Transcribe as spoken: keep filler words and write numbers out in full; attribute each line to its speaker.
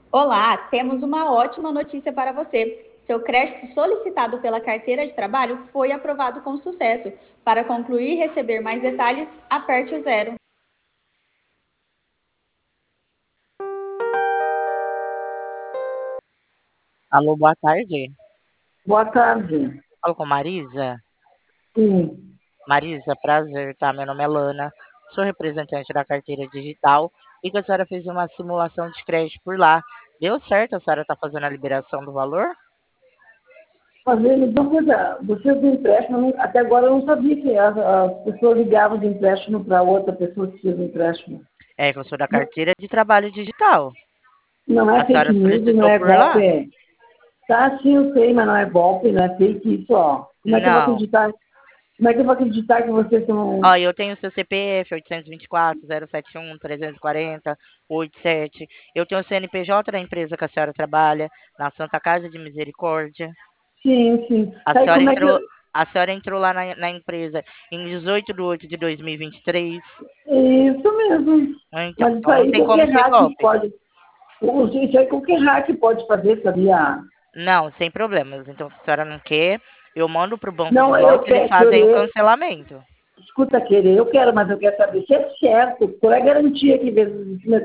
Speaker 1: Olá, temos uma ótima notícia para você. Seu crédito solicitado pela carteira de trabalho foi aprovado com sucesso. Para concluir e receber mais detalhes, aperte o zero.
Speaker 2: Alô, boa tarde.
Speaker 3: Boa tarde.
Speaker 2: Falo com Marisa.
Speaker 3: Sim.
Speaker 2: Marisa, prazer, tá? Meu nome é Lana, sou representante da carteira digital e que a senhora fez uma simulação de crédito por lá. Deu certo? A senhora está fazendo a liberação do valor?
Speaker 3: Fazendo então, coisa, você do empréstimo, até agora eu não sabia que as, as pessoas ligavam de empréstimo para outra pessoa que fez o empréstimo.
Speaker 2: É que eu sou da
Speaker 3: Não,
Speaker 2: carteira de trabalho digital.
Speaker 3: não
Speaker 2: A
Speaker 3: é
Speaker 2: senhora
Speaker 3: fake news, não
Speaker 2: solicitou
Speaker 3: é
Speaker 2: por lá?
Speaker 3: golpe. Tá, sim, eu sei, mas não é golpe, não é fake isso, ó. Como é que eu vou
Speaker 2: Não.
Speaker 3: acreditar? Como é que eu vou acreditar que vocês
Speaker 2: Ó,
Speaker 3: são...
Speaker 2: eu tenho seu C P F oito dois quatro, zero sete um, três quatro zero, oito sete. Eu tenho o C N P J da empresa que a senhora trabalha, na Santa Casa de Misericórdia.
Speaker 3: Sim, sim.
Speaker 2: A
Speaker 3: Tá, e
Speaker 2: senhora
Speaker 3: como é que...
Speaker 2: entrou, a senhora entrou lá na, na empresa em dezoito de oito de dois mil e vinte e três.
Speaker 3: Isso mesmo.
Speaker 2: Então,
Speaker 3: Mas isso
Speaker 2: então não
Speaker 3: aí
Speaker 2: tem como
Speaker 3: qualquer
Speaker 2: ser
Speaker 3: hack
Speaker 2: golpe.
Speaker 3: pode... Isso aí qualquer hack pode fazer, sabia?
Speaker 2: Não, sem problemas. Então, se a senhora não quer, eu mando pro banco de
Speaker 3: Não, eu
Speaker 2: volta e eles
Speaker 3: quero
Speaker 2: fazem o
Speaker 3: querer...
Speaker 2: cancelamento.
Speaker 3: Escuta, querer, eu quero, mas eu quero saber se é certo, qual é a garantia que vem